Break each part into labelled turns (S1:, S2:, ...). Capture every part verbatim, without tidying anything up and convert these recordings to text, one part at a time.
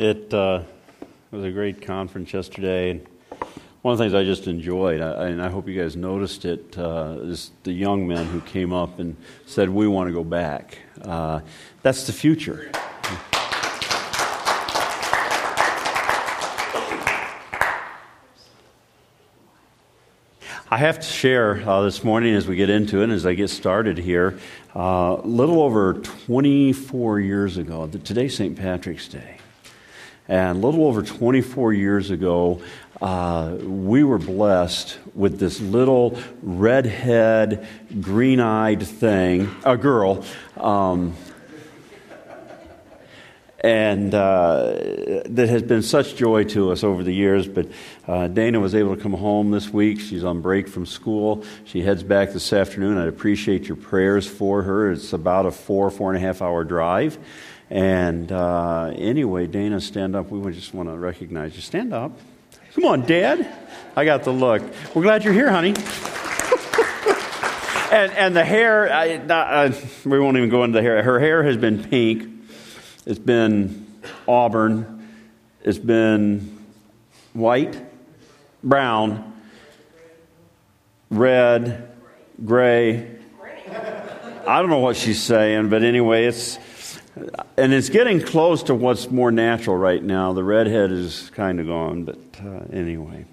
S1: It uh, was a great conference yesterday. And one of the things I just enjoyed, I, and I hope you guys noticed it, uh, is the young men who came up and said, we want to go back. Uh, that's the future. I have to share uh, this morning as we get into it, and as I get started here, a uh, little over twenty-four years ago, today's Saint Patrick's Day, and a little over twenty-four years ago, uh, we were blessed with this little redhead, green-eyed thing, a girl, um, and uh, that has been such joy to us over the years. But uh, Dana was able to come home this week. She's on break from school. She heads back this afternoon. I'd appreciate your prayers for her. It's about a four, four and a half hour drive. And uh, anyway, Dana, stand up. We would just want to recognize you. Stand up. Come on, Dad. I got the look. We're glad you're here, honey. and and the hair, I, uh, we won't even go into the hair. Her hair has been pink. It's been auburn. It's been white, brown, red, gray. I don't know what she's saying, but anyway, it's and it's getting close to what's more natural right now. The redhead is kind of gone, but uh, anyway.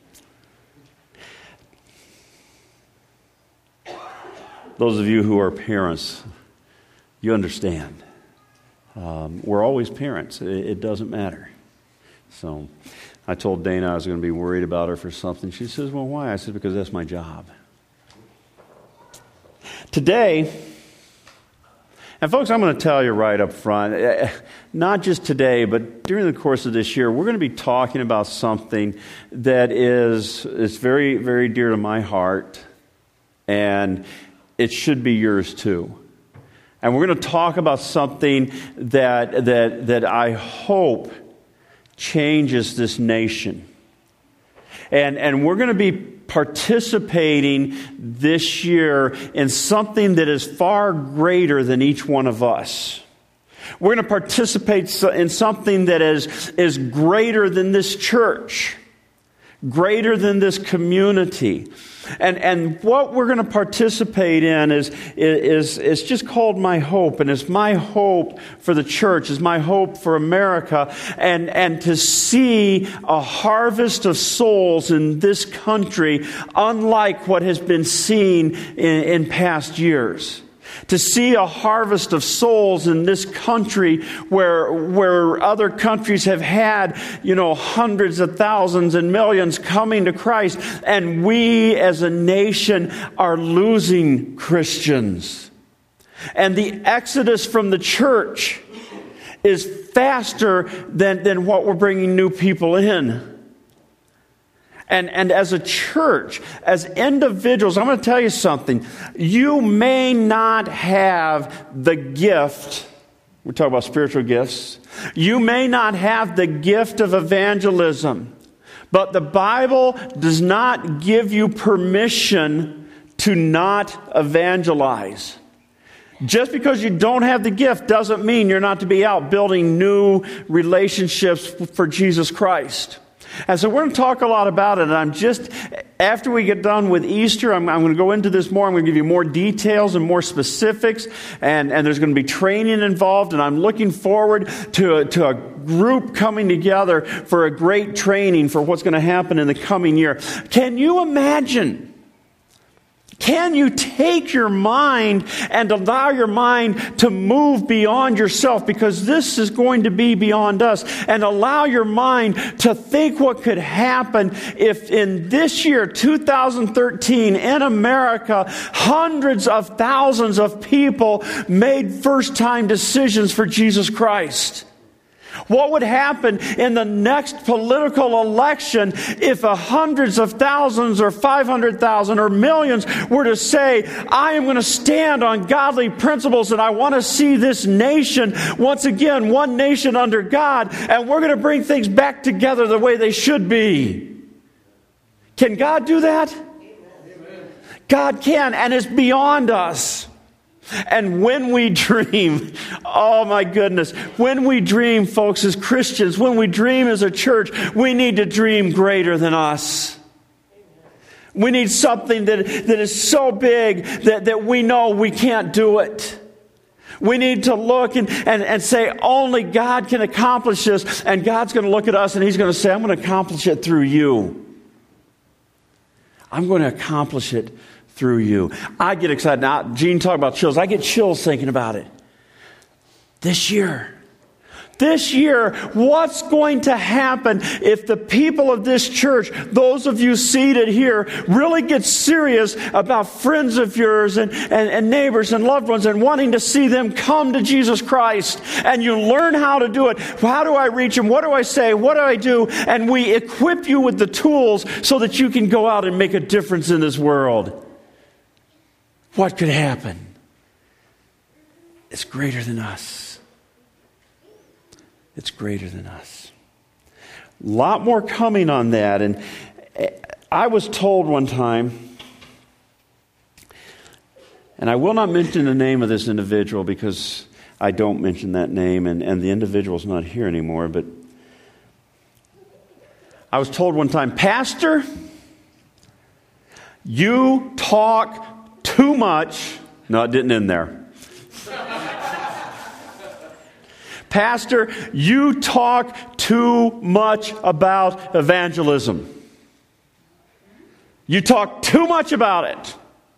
S1: Those of you who are parents, you understand. Um, we're always parents. It, it doesn't matter. So I told Dana I was going to be worried about her for something. She says, well, why? I said, because that's my job. Today, and folks, I'm going to tell you right up front, not just today, but during the course of this year, we're going to be talking about something that is, is very, very dear to my heart, and it should be yours too. And we're going to talk about something that that that I hope changes this nation. And and we're going to be participating this year in something that is far greater than each one of us. We're going to participate in something that is, is greater than this church, greater than this community. And and what we're going to participate in is, is, is just called My Hope. And it's my hope for the church. It's my hope for America. And, and to see a harvest of souls in this country unlike what has been seen in, in past years. To see a harvest of souls in this country where where other countries have had, you know, hundreds of thousands and millions coming to Christ, and we as a nation are losing Christians. And the exodus from the church is faster than, than what we're bringing new people in. And, and as a church, as individuals, I'm going to tell you something. You may not have the gift. We're talking about spiritual gifts. You may not have the gift of evangelism. But the Bible does not give you permission to not evangelize. Just because you don't have the gift doesn't mean you're not to be out building new relationships for Jesus Christ. And so we're going to talk a lot about it. And I'm just, after we get done with Easter, I'm, I'm going to go into this more. I'm going to give you more details and more specifics. And, and there's going to be training involved. And I'm looking forward to a, to a group coming together for a great training for what's going to happen in the coming year. Can you imagine? Can you take your mind and allow your mind to move beyond yourself? Because this is going to be beyond us. And allow your mind to think what could happen if in this year, two thousand thirteen, in America, hundreds of thousands of people made first-time decisions for Jesus Christ. What would happen in the next political election if a hundreds of thousands or five hundred thousand or millions were to say, I am going to stand on godly principles and I want to see this nation, once again, one nation under God, and we're going to bring things back together the way they should be. Can God do that? Amen. God can, and it's beyond us. And when we dream Oh my goodness. When we dream, folks, as Christians, when we dream as a church, we need to dream greater than us. We need something that, that is so big that, that we know we can't do it. We need to look and, and, and say, only God can accomplish this. And God's going to look at us and He's going to say, I'm going to accomplish it through you. I'm going to accomplish it through you. I get excited. Now, Gene talked about chills. I get chills thinking about it. This year. This year, what's going to happen if the people of this church, those of you seated here, really get serious about friends of yours and, and, and neighbors and loved ones and wanting to see them come to Jesus Christ, and you learn how to do it. How do I reach them? What do I say? What do I do? And we equip you with the tools so that you can go out and make a difference in this world. What could happen? It's greater than us. It's greater than us. A lot more coming on that. And I was told one time, and I will not mention the name of this individual because I don't mention that name, and, and the individual's not here anymore, but I was told one time, Pastor, you talk too much. No, it didn't end there. Pastor, you talk too much about evangelism. You talk too much about it.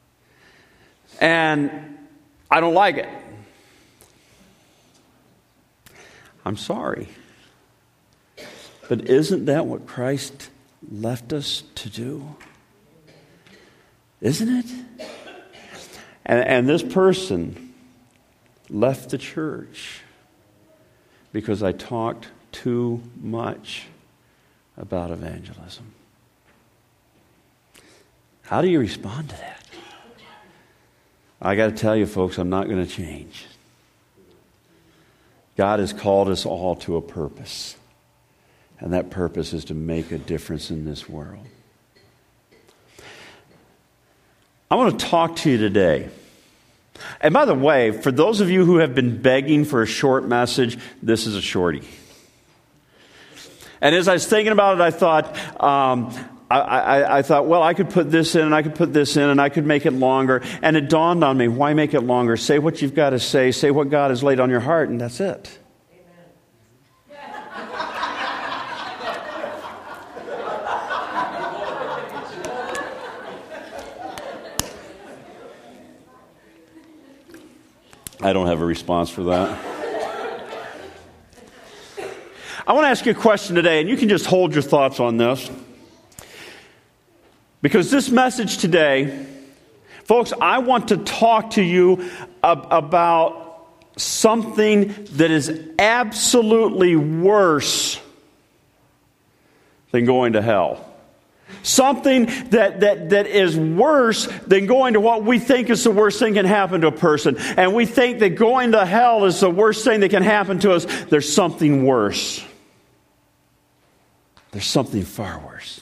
S1: And I don't like it. I'm sorry. But isn't that what Christ left us to do? Isn't it? And, and this person left the church because I talked too much about evangelism. How do you respond to that? I got to tell you, folks, I'm not going to change. God has called us all to a purpose. And that purpose is to make a difference in this world. I want to talk to you today. And by the way, for those of you who have been begging for a short message, this is a shorty. And as I was thinking about it, I thought, um, I, I, I thought, well, I could put this in, and I could put this in, and I could make it longer. And it dawned on me, why make it longer? Say what you've got to say. Say what God has laid on your heart, and that's it. I don't have a response for that. I want to ask you a question today, and you can just hold your thoughts on this. Because this message today, folks, I want to talk to you ab- about something that is absolutely worse than going to hell. Something that, that, that is worse than going to what we think is the worst thing can happen to a person. And we think that going to hell is the worst thing that can happen to us. There's something worse. There's something far worse.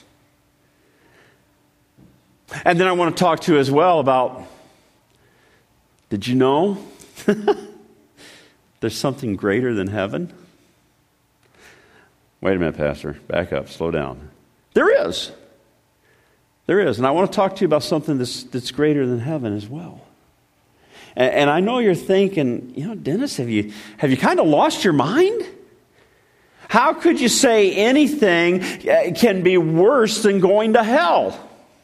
S1: And then I want to talk to you as well about, did you know there's something greater than heaven? Wait a minute, Pastor. Back up. Slow down. There is. There is. And I want to talk to you about something that's, that's greater than heaven as well. And, and I know you're thinking, you know, Dennis, have you, have you kind of lost your mind? How could you say anything can be worse than going to hell?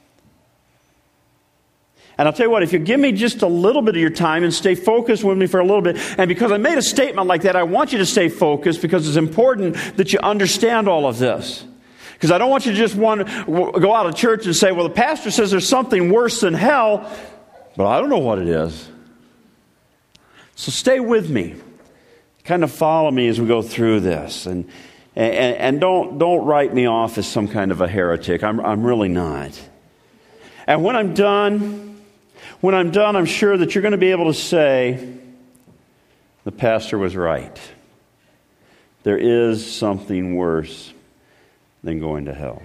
S1: And I'll tell you what, if you give me just a little bit of your time and stay focused with me for a little bit, and because I made a statement like that, I want you to stay focused because it's important that you understand all of this. Because I don't want you to just want to go out of church and say, well, the pastor says there's something worse than hell, but I don't know what it is. So stay with me. Kind of follow me as we go through this. And and, and don't, don't write me off as some kind of a heretic. I'm, I'm really not. And when I'm done, when I'm done, I'm sure that you're going to be able to say, the pastor was right. There is something worse than going to hell.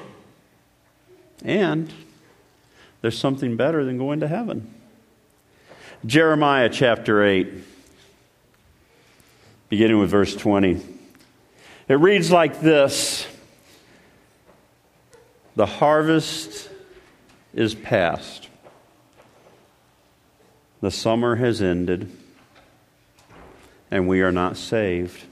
S1: And there's something better than going to heaven. Jeremiah chapter eight. beginning with verse twenty. It reads like this: "The harvest is past. The summer has ended, and we are not saved.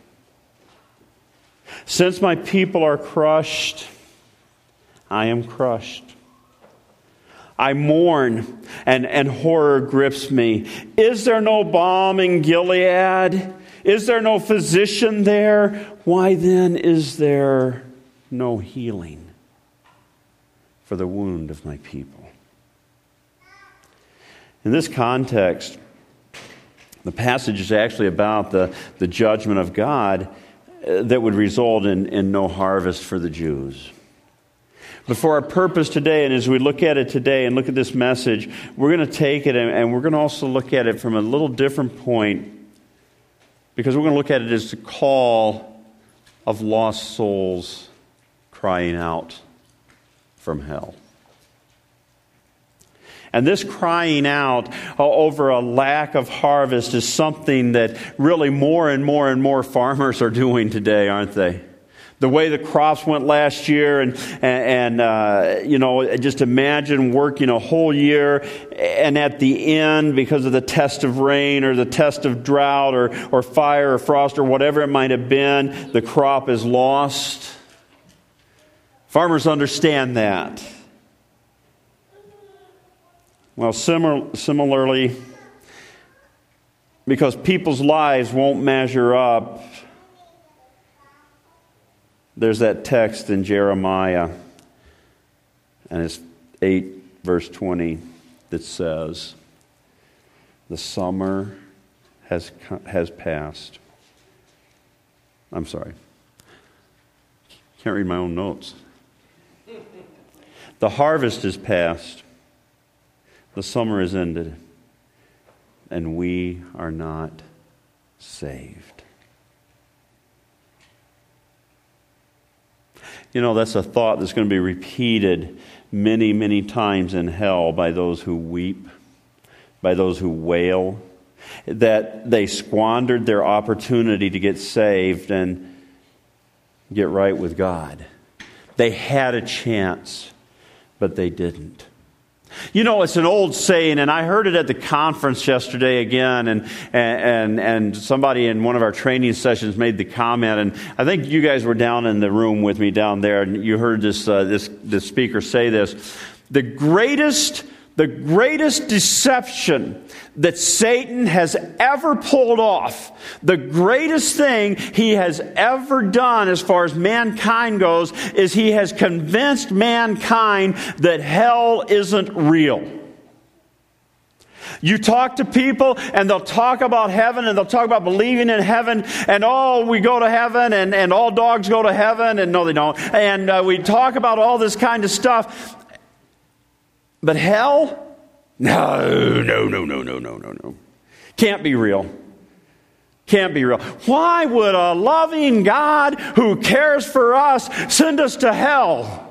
S1: Since my people are crushed, I am crushed. I mourn, and, and horror grips me. Is there no balm in Gilead? Is there no physician there? Why then is there no healing for the wound of my people?" In this context, the passage is actually about the, the judgment of God that would result in, in no harvest for the Jews. But for our purpose today, and as we look at it today and look at this message, we're going to take it and, and we're going to also look at it from a little different point, because we're going to look at it as the call of lost souls crying out from hell. And this crying out over a lack of harvest is something that really more and more and more farmers are doing today, aren't they? The way the crops went last year, and, and, and uh, you know, just imagine working a whole year, and at the end, because of the test of rain or the test of drought or, or fire or frost or whatever it might have been, the crop is lost. Farmers understand that. Well, simil- similarly, because people's lives won't measure up, there's that text in Jeremiah, and it's eight, verse twenty, that says, "The summer has has passed." I'm sorry. Can't read my own notes. "The harvest is past. The summer is ended, and we are not saved." You know, that's a thought that's going to be repeated many, many times in hell by those who weep, by those who wail, that they squandered their opportunity to get saved and get right with God. They had a chance, but they didn't. You know, it's an old saying, and I heard it at the conference yesterday again, and and and somebody in one of our training sessions made the comment, and I think you guys were down in the room with me down there, and you heard this uh, this this speaker say this: the greatest the greatest deception that Satan has ever pulled off, the greatest thing he has ever done as far as mankind goes, is he has convinced mankind that hell isn't real. You talk to people and they'll talk about heaven and they'll talk about believing in heaven, and oh, we go to heaven, and, and all dogs go to heaven, and no they don't. And uh, we talk about all this kind of stuff. But hell? No, no, no, no, no, no, no, no. Can't be real. Can't be real. Why would a loving God who cares for us send us to hell?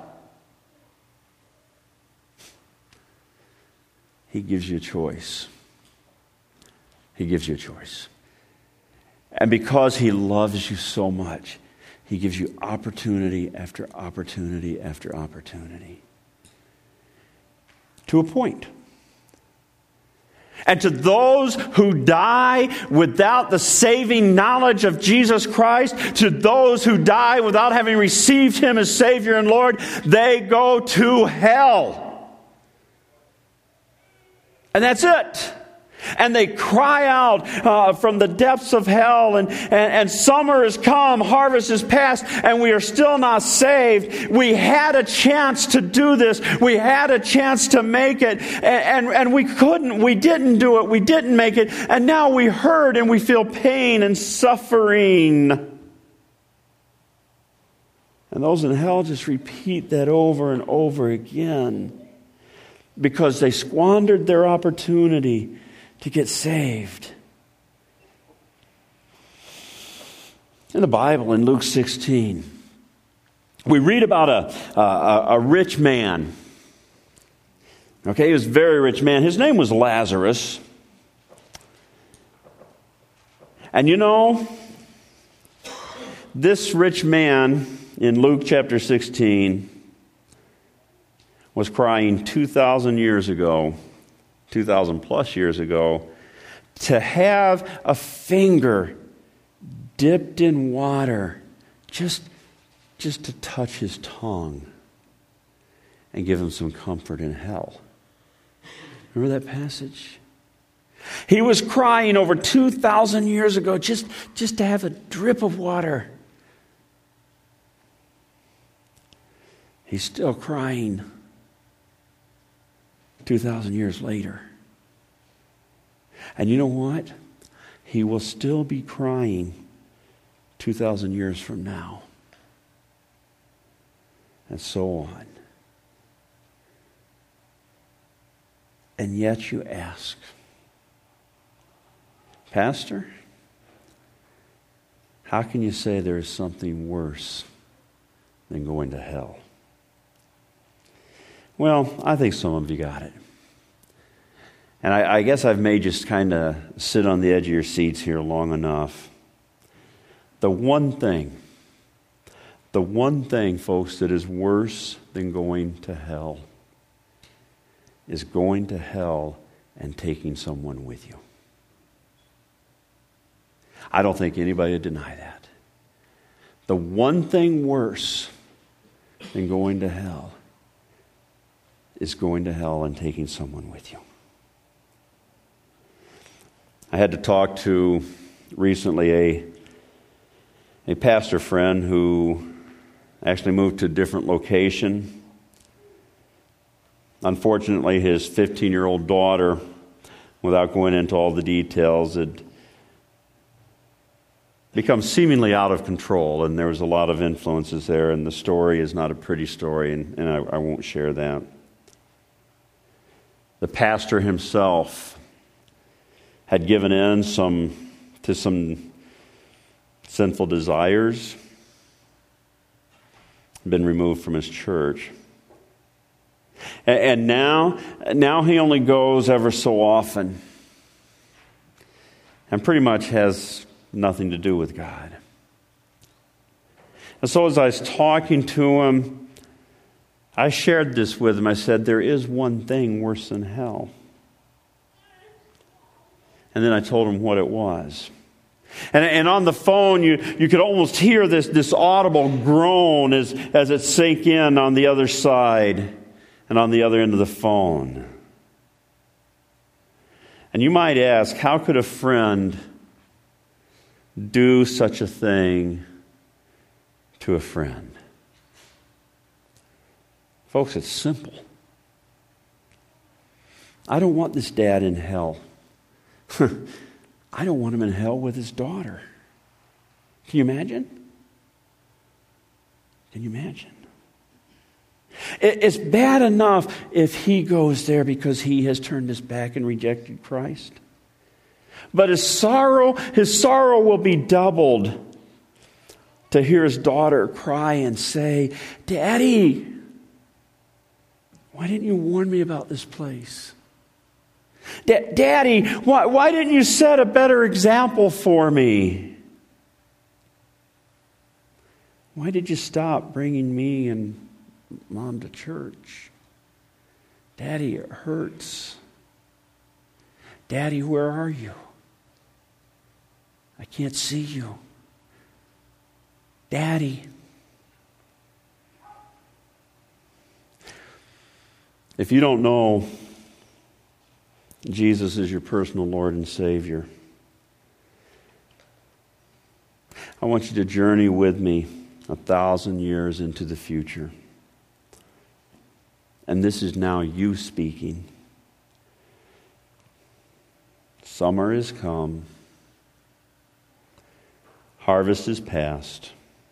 S1: He gives you a choice. He gives you a choice. And because He loves you so much, He gives you opportunity after opportunity after opportunity. To a point. And to those who die without the saving knowledge of Jesus Christ, to those who die without having received Him as Savior and Lord, they go to hell. And that's it. And they cry out uh, from the depths of hell, and, and, and summer has come, harvest is past, and we are still not saved. We had a chance to do this. We had a chance to make it, and, and, and we couldn't. We didn't do it. We didn't make it. And now we hurt and we feel pain and suffering. And those in hell just repeat that over and over again because they squandered their opportunity to get saved. In the Bible, in Luke sixteen, we read about a, a, a rich man. Okay, he was a very rich man. His name was Lazarus. And you know, This rich man in Luke chapter sixteen was crying two thousand years ago, two thousand plus years ago, to have a finger dipped in water just, just to touch his tongue and give him some comfort in hell. Remember that passage? He was crying over two thousand years ago just, just to have a drip of water. He's still crying two thousand years later. And you know what? He will still be crying two thousand years from now. And so on. And yet you ask, Pastor, how can you say there is something worse than going to hell? Well, I think some of you got it. And I, I guess I've made you kind of sit on the edge of your seats here long enough. The one thing, the one thing, folks, that is worse than going to hell is going to hell and taking someone with you. I don't think anybody would deny that. The one thing worse than going to hell is going to hell and taking someone with you. I had to talk to recently a, a pastor friend who actually moved to a different location. Unfortunately, his fifteen-year-old daughter, without going into all the details, had become seemingly out of control, and there was a lot of influences there, and the story is not a pretty story, and, and I, I won't share that. The pastor himself had given in some to some sinful desires, been removed from his church. And, and now, now he only goes ever so often and pretty much has nothing to do with God. And so as I was talking to him, I shared this with him. I said, there is one thing worse than hell. And then I told him what it was. And, and on the phone, you, you could almost hear this, this audible groan as, as it sank in on the other side and on the other end of the phone. And you might ask, how could a friend do such a thing to a friend? Folks, it's simple. I don't want this dad in hell. I don't want him in hell with his daughter. Can you imagine? Can you imagine? It's bad enough if he goes there because he has turned his back and rejected Christ. But his sorrow, his sorrow will be doubled to hear his daughter cry and say, Daddy, why didn't you warn me about this place? Da- Daddy, why, why didn't you set a better example for me? Why did you stop bringing me and Mom to church? Daddy, it hurts. Daddy, where are you? I can't see you. Daddy. If you don't know Jesus is your personal Lord and Savior, I want you to journey with me a thousand years into the future. And this is now you speaking. Summer is come. Harvest is past.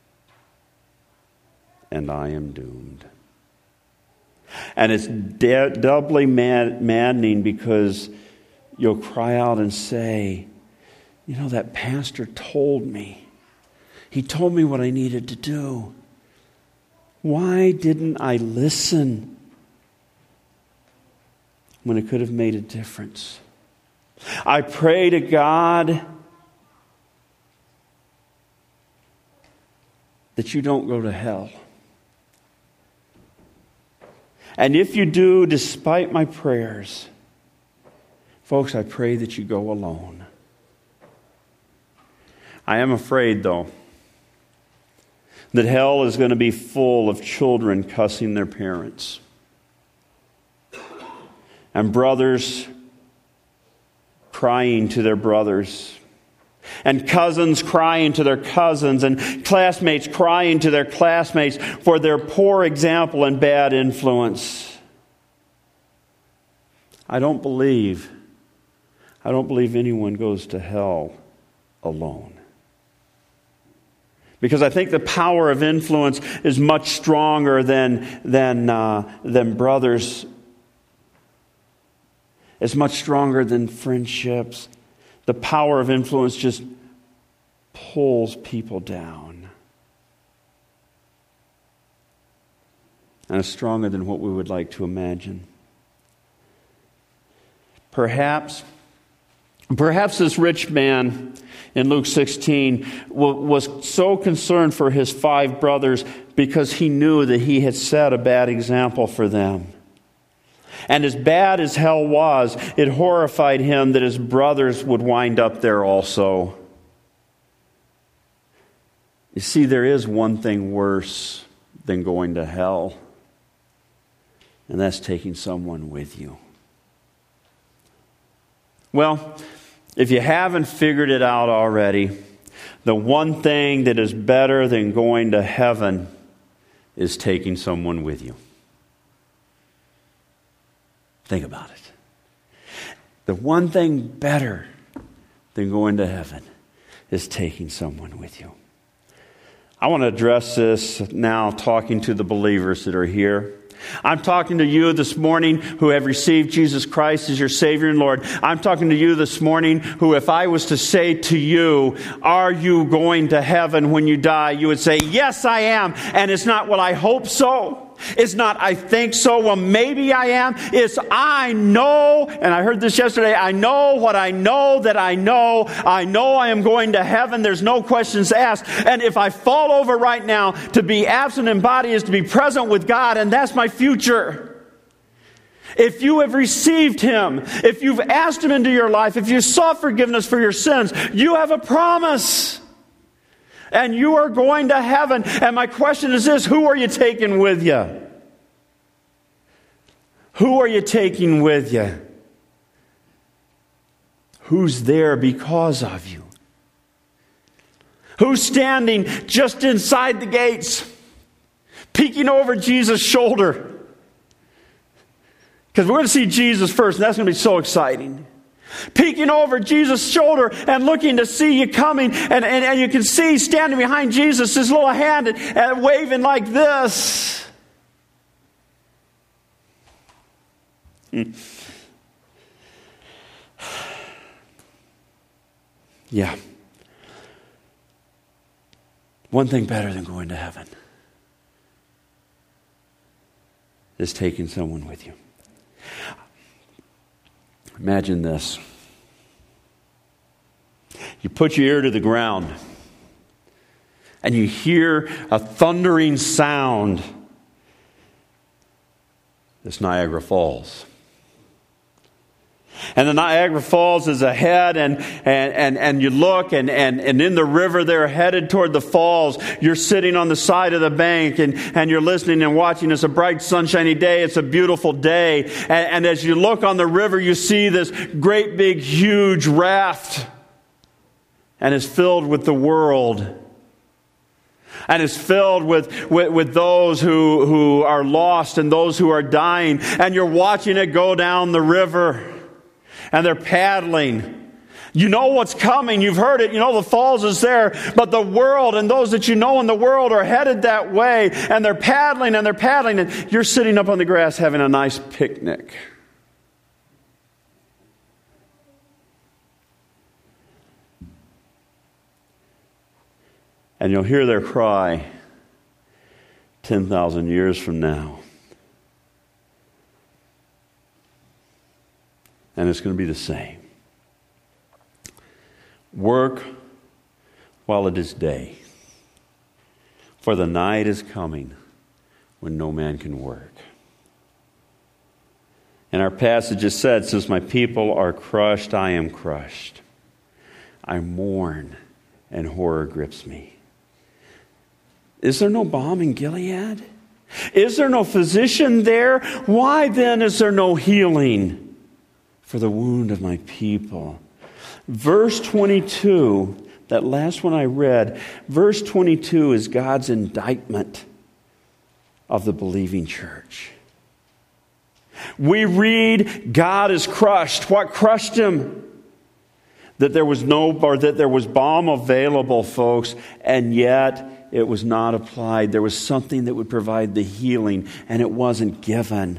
S1: And I am doomed. And it's de- doubly mad- maddening because you'll cry out and say, you know, that pastor told me. He told me what I needed to do. Why didn't I listen when it could have made a difference? I pray to God that you don't go to hell. And if you do, despite my prayers, folks, I pray that you go alone. I am afraid, though, that hell is going to be full of children cussing their parents, and brothers crying to their brothers, and cousins crying to their cousins, and classmates crying to their classmates for their poor example and bad influence. I don't believe, I don't believe anyone goes to hell alone. Because I think the power of influence is much stronger than, than, uh, than brothers. It's much stronger than friendships. The power of influence just pulls people down. And it's stronger than what we would like to imagine. Perhaps, perhaps this rich man in Luke sixteen was so concerned for his five brothers because he knew that he had set a bad example for them. And as bad as hell was, it horrified him that his brothers would wind up there also. You see, there is one thing worse than going to hell, and that's taking someone with you. Well, if you haven't figured it out already, the one thing that is better than going to heaven is taking someone with you. Think about it. The one thing better than going to heaven is taking someone with you. I want to address this now, talking to the believers that are here. I'm talking to you this morning who have received Jesus Christ as your Savior and Lord. I'm talking to you this morning who, if I was to say to you, are you going to heaven when you die? You would say, yes, I am. And it's not, well, I hope so. It's not, I think so. Well, maybe I am. It's, I know, and I heard this yesterday, I know what I know that I know. I know I am going to heaven. There's no questions asked. And if I fall over right now, to be absent in body is to be present with God, and that's my future. If you have received Him, if you've asked Him into your life, if you sought forgiveness for your sins, you have a promise. And you are going to heaven. And my question is this, who are you taking with you? Who are you taking with you? Who's there because of you? Who's standing just inside the gates, peeking over Jesus' shoulder? Because we're going to see Jesus first, and that's going to be so exciting. Peeking over Jesus' shoulder and looking to see you coming. And, and, and you can see standing behind Jesus, his little hand and, and waving like this. Hmm. Yeah. One thing better than going to heaven is taking someone with you. Imagine this. You put your ear to the ground and you hear a thundering sound. It's Niagara Falls. And the Niagara Falls is ahead, and, and, and, and you look, and, and, and in the river they're headed toward the falls. You're sitting on the side of the bank, and, and you're listening and watching. It's a bright, sunshiny day. It's a beautiful day. And, and as you look on the river, you see this great, big, huge raft. And it's filled with the world. And it's filled with, with, with those who, who are lost and those who are dying. And you're watching it go down the river. And they're paddling. You know what's coming. You've heard it. You know the falls is there. But the world and those that you know in the world are headed that way. And they're paddling and they're paddling. And you're sitting up on the grass having a nice picnic. And you'll hear their cry ten thousand years from now. And it's going to be the same. Work while it is day. For the night is coming when no man can work. And our passage is said, since my people are crushed, I am crushed. I mourn and horror grips me. Is there no balm in Gilead? Is there no physician there? Why then is there no healing for the wound of my people? Verse twenty-two, that last one I read, verse twenty-two is God's indictment of the believing church. We read, God is crushed. What crushed him? That there was no, or that there was balm available, folks, and yet it was not applied. There was something that would provide the healing, and it wasn't given.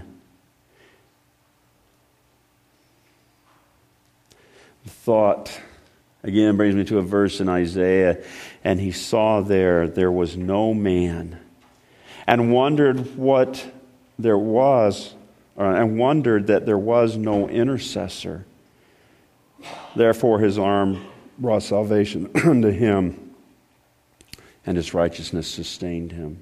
S1: The thought, again, brings me to a verse in Isaiah, and he saw there, there was no man, and wondered what there was, and wondered that there was no intercessor. Therefore his arm brought salvation unto him, and his righteousness sustained him.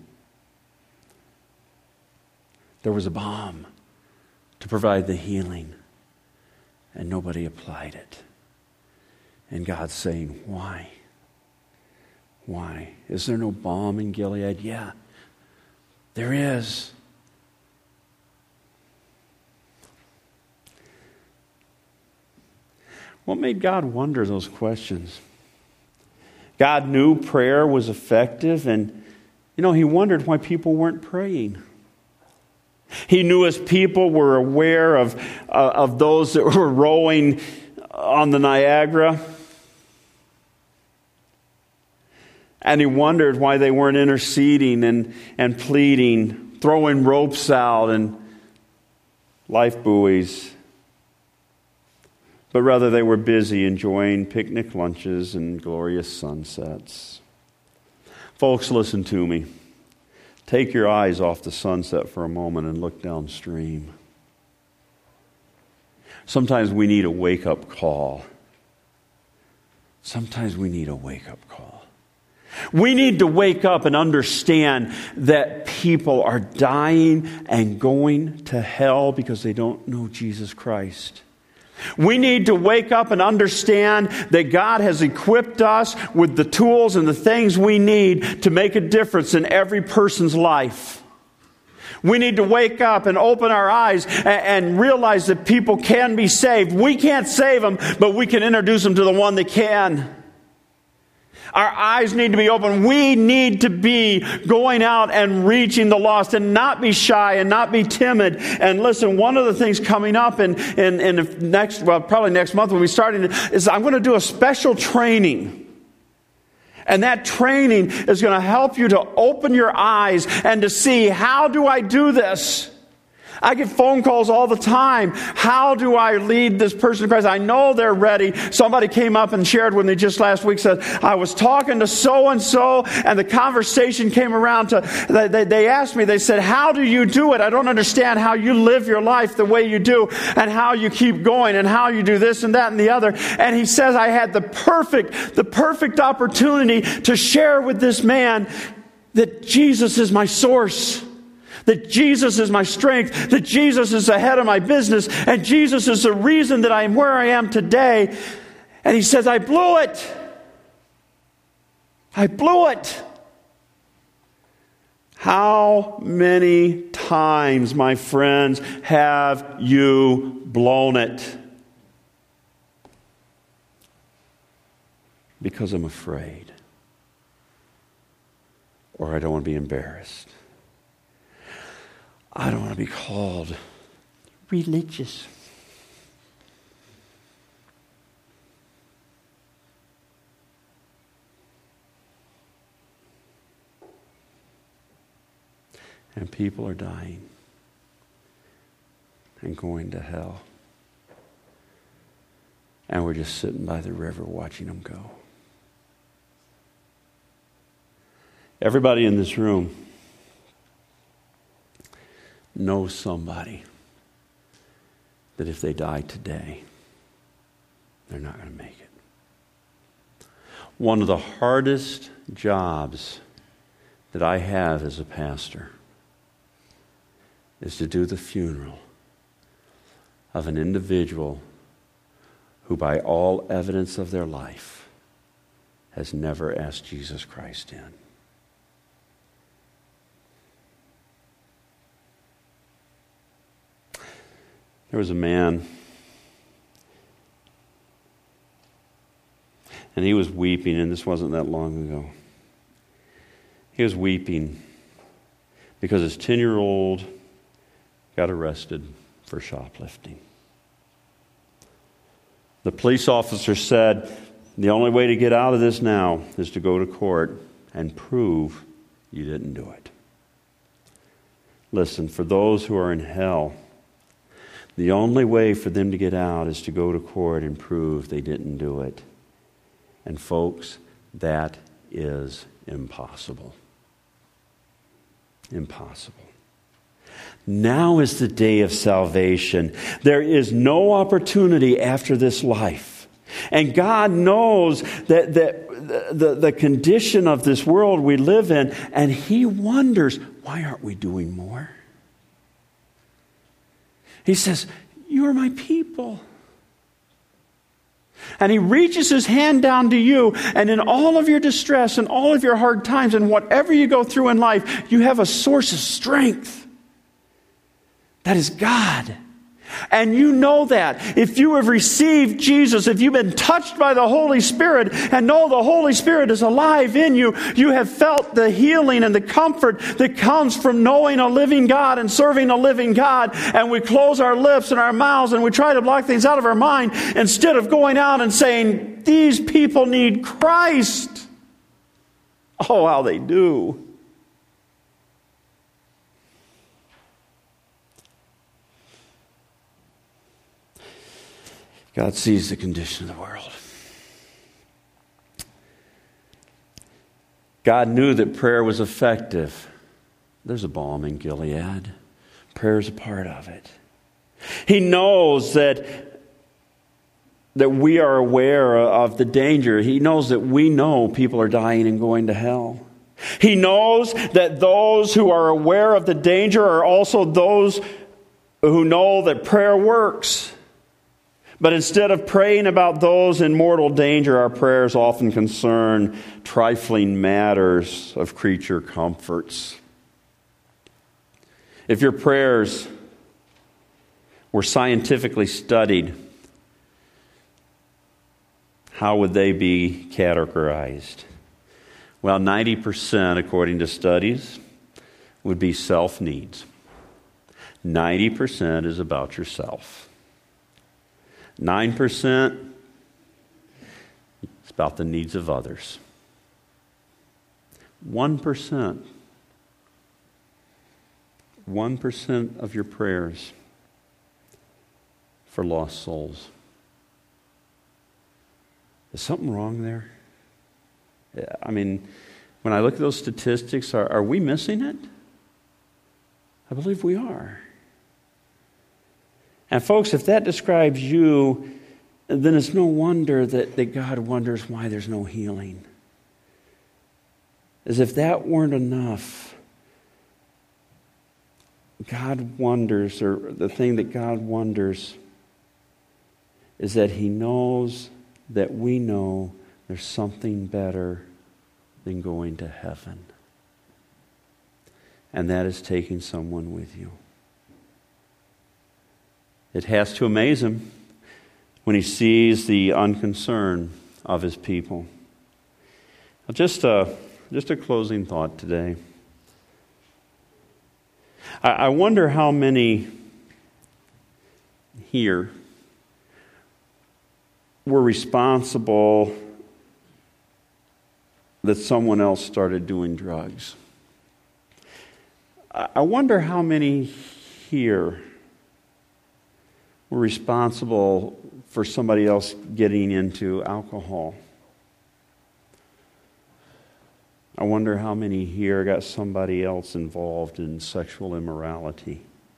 S1: There was a balm to provide the healing, and nobody applied it. And God's saying, why? Why? Is there no balm in Gilead? Yeah, there is. What made God wonder those questions? God knew prayer was effective, and, you know, he wondered why people weren't praying. He knew his people were aware of, uh, of those that were rowing on the Niagara. And he wondered why they weren't interceding and, and pleading, throwing ropes out and life buoys. But rather they were busy enjoying picnic lunches and glorious sunsets. Folks, listen to me. Take your eyes off the sunset for a moment and look downstream. Sometimes we need a wake-up call. Sometimes we need a wake-up call. We need to wake up and understand that people are dying and going to hell because they don't know Jesus Christ. We need to wake up and understand that God has equipped us with the tools and the things we need to make a difference in every person's life. We need to wake up and open our eyes and, and realize that people can be saved. We can't save them, but we can introduce them to the one that can. Our eyes need to be open. We need to be going out and reaching the lost and not be shy and not be timid. And listen, one of the things coming up in, in, in the next, well, probably next month when we start, is I'm going to do a special training. And that training is going to help you to open your eyes and to see, how do I do this? I get phone calls all the time. How do I lead this person to Christ? I know they're ready. Somebody came up and shared with me just last week, said, I was talking to so-and-so, and the conversation came around to, they, they asked me, they said, how do you do it? I don't understand how you live your life the way you do, and how you keep going, and how you do this and that and the other. And he says, I had the perfect, the perfect opportunity to share with this man that Jesus is my source. That Jesus is my strength, that Jesus is the head of my business, and Jesus is the reason that I am where I am today. And he says, I blew it. I blew it. How many times, my friends, have you blown it? Because I'm afraid. Or I don't want to be embarrassed. I don't want to be called religious. And people are dying and going to hell. And we're just sitting by the river watching them go. Everybody in this room know somebody that if they die today, they're not going to make it. One of the hardest jobs that I have as a pastor is to do the funeral of an individual who, by all evidence of their life, has never asked Jesus Christ in. There was a man, and he was weeping, and this wasn't that long ago. He was weeping because his ten-year-old got arrested for shoplifting. The police officer said, the only way to get out of this now is to go to court and prove you didn't do it. Listen, for those who are in hell, the only way for them to get out is to go to court and prove they didn't do it. And folks, that is impossible. Impossible. Now is the day of salvation. There is no opportunity after this life. And God knows that, that the, the condition of this world we live in, and He wonders, why aren't we doing more? He says, you are my people. And He reaches His hand down to you, and in all of your distress and all of your hard times and whatever you go through in life, you have a source of strength. That is God. And you know that. If you have received Jesus, if you've been touched by the Holy Spirit and know the Holy Spirit is alive in you, you have felt the healing and the comfort that comes from knowing a living God and serving a living God. And we close our lips and our mouths and we try to block things out of our mind instead of going out and saying, these people need Christ. Oh, how they do. God sees the condition of the world. God knew that prayer was effective. There's a balm in Gilead. Prayer is a part of it. He knows that, that we are aware of the danger. He knows that we know people are dying and going to hell. He knows that those who are aware of the danger are also those who know that prayer works. But instead of praying about those in mortal danger, our prayers often concern trifling matters of creature comforts. If your prayers were scientifically studied, how would they be categorized? Well, ninety percent, according to studies, would be self-needs. ninety percent is about yourself. nine percent is about the needs of others. one percent, one percent of your prayers for lost souls. Is something wrong there? I mean, when I look at those statistics, are, are we missing it? I believe we are. And folks, if that describes you, then it's no wonder that, that God wonders why there's no healing. As if that weren't enough, God wonders, or the thing that God wonders is that He knows that we know there's something better than going to heaven. And that is taking someone with you. It has to amaze Him when He sees the unconcern of His people. Just a, just a closing thought today. I, I wonder how many here were responsible that someone else started doing drugs. I, I wonder how many here were responsible for somebody else getting into alcohol. I wonder how many here got somebody else involved in sexual immorality.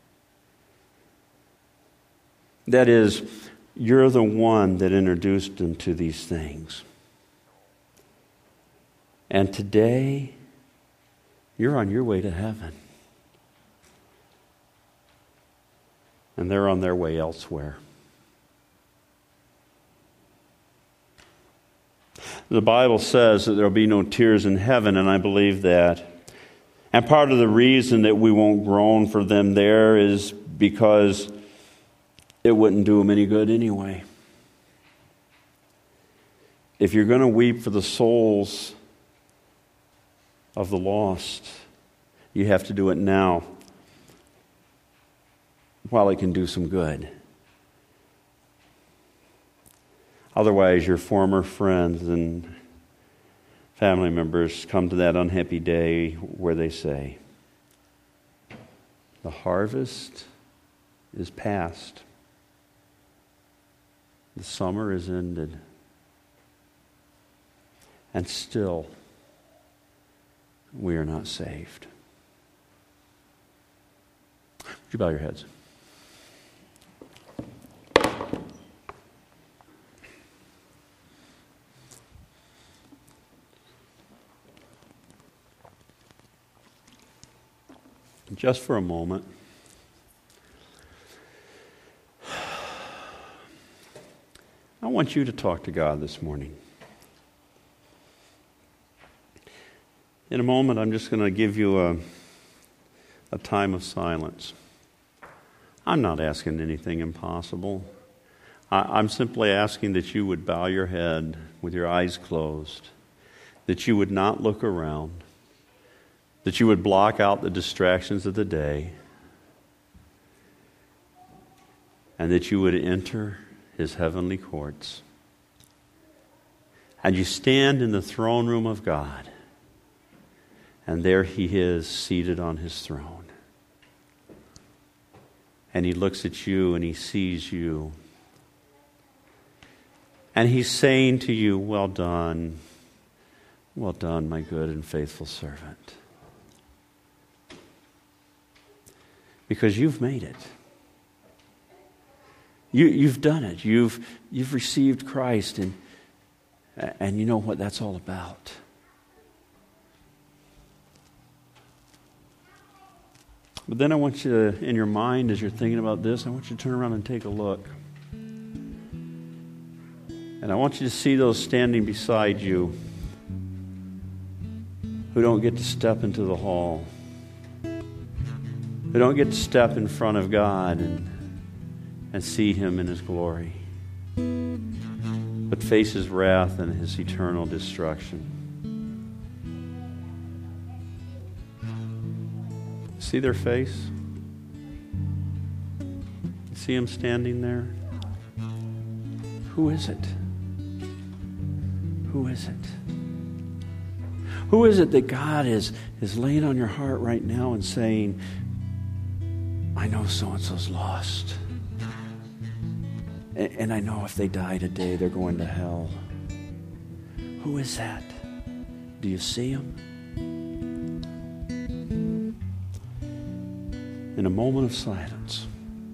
S1: That is, you're the one that introduced them to these things. And today, You're on your way to heaven. And they're on their way elsewhere. The Bible says that there will be no tears in heaven, and I believe that. And part of the reason that we won't groan for them there is because it wouldn't do them any good anyway. If you're going to weep for the souls of the lost, you have to do it now while it can do some good. Otherwise, your former friends and family members come to that unhappy day where they say, the harvest is past. The summer is ended. And still, we are not saved. Would you bow your heads? Just for a moment, I want you to talk to God this morning. In a moment, I'm just going to give you a, a time of silence. I'm not asking anything impossible. I, I'm simply asking that you would bow your head with your eyes closed, that you would not look around, that you would block out the distractions of the day, and that you would enter His heavenly courts. And you stand in the throne room of God, and there He is seated on His throne. And He looks at you and He sees you. And He's saying to you, well done, well done, my good and faithful servant. Because you've made it. You, you've done it. You've, you've received Christ, and, and you know what that's all about. But then I want you to, in your mind, as you're thinking about this, I want you to turn around and take a look. And I want you to see those standing beside you who don't get to step into the hall, who don't get to step in front of God and, and see Him in His glory, but face His wrath and His eternal destruction. See their face? See Him standing there? Who is it? Who is it? Who is it that God is, is laying on your heart right now and saying, I know so-and-so's lost. And, and I know if they die today, they're going to hell. Who is that? Do you see him? In a moment of silence,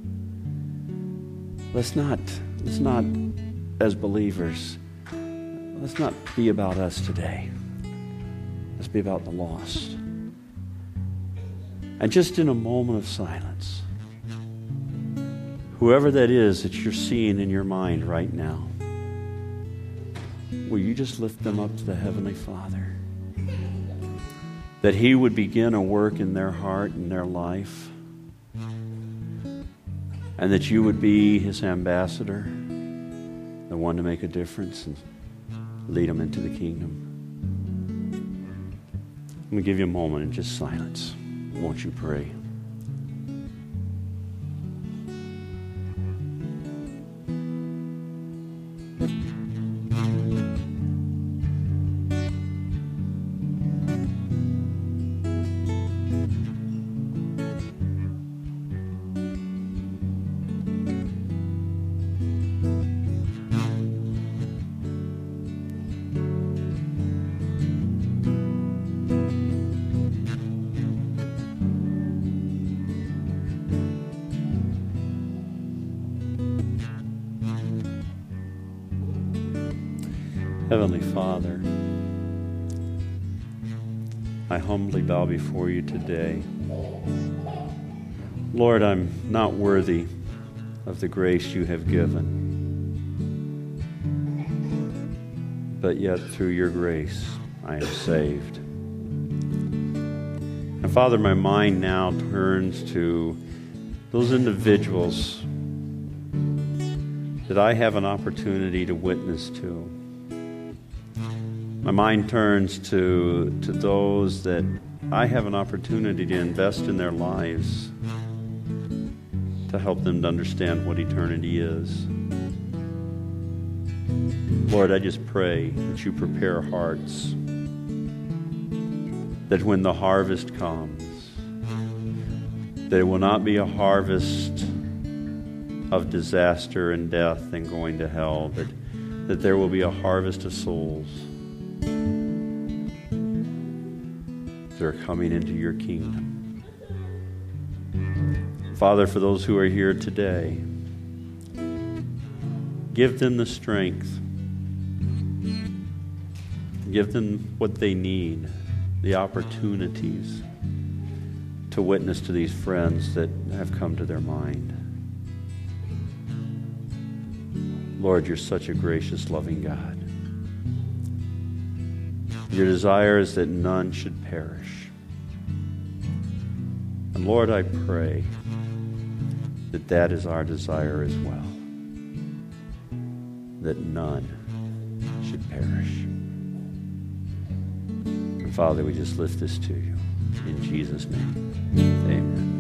S1: let's not, let's not, as believers, let's not be about us today. Let's be about the lost. And just in a moment of silence, whoever that is that you're seeing in your mind right now, will you just lift them up to the Heavenly Father? That He would begin a work in their heart and their life, and that you would be His ambassador, the one to make a difference and lead them into the kingdom. I'm going to give you a moment in just silence. Won't you pray? Heavenly Father, I humbly bow before you today. Lord, I'm not worthy of the grace you have given, but yet through your grace I am saved. And Father, my mind now turns to those individuals that I have an opportunity to witness to. My mind turns to, to those that I have an opportunity to invest in their lives, to help them to understand what eternity is. Lord, I just pray that you prepare hearts, that when the harvest comes, that it will not be a harvest of disaster and death and going to hell, but that there will be a harvest of souls that are coming into your kingdom. Father, for those who are here today, give them the strength. Give them what they need, the opportunities to witness to these friends that have come to their mind. Lord, you're such a gracious, loving God. Your desire is that none should perish. And Lord, I pray that that is our desire as well, that none should perish. And Father, we just lift this to you. In Jesus' name, amen.